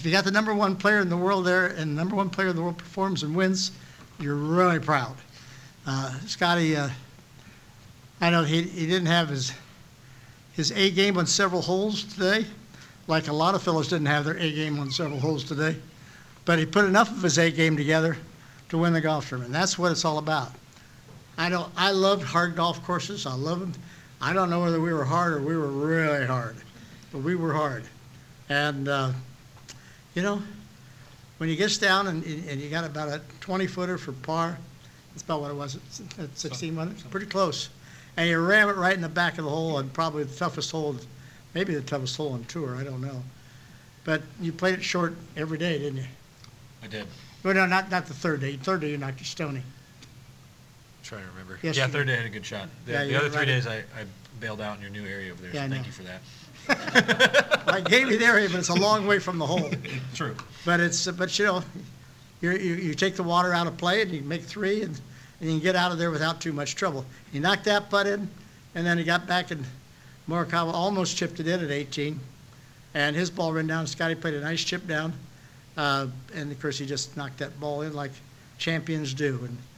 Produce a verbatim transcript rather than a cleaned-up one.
you got the number one player in the world there and the number one player in the world performs and wins, you're really proud. Uh, Scotty, uh, I know he, he didn't have his his A game on several holes today, like a lot of fellows didn't have their A game on several holes today, but he put enough of his A game together to win the golf tournament. That's what it's all about. I know I loved hard golf courses. I love them. I don't know whether we were hard or we were really hard, but we were hard. And, uh, you know, when you get down and, and you got about a twenty-footer for par, that's about what it was at sixteen, wasn't it? Pretty close. And you ram it right in the back of the hole, and probably the toughest hole, maybe the toughest hole on tour, I don't know. But you played it short every day, didn't you? I did. Well, no, not, not the third day. Third day you knocked your Stony. Trying to remember. Yes, yeah, you third did. day I had a good shot. The, Yeah, the you're other three right. days I, I bailed out in your new area over there, Yeah, I so thank know. you for that. I gave you the area, but it's a long way from the hole. True. But it's, but you know, you you you take the water out of play and you make three and, and you can get out of there without too much trouble. You knocked that putt in, and then he got back and Morikawa almost chipped it in at eighteen, and his ball ran down. Scotty played a nice chip down, uh, and of course he just knocked that ball in like champions do. And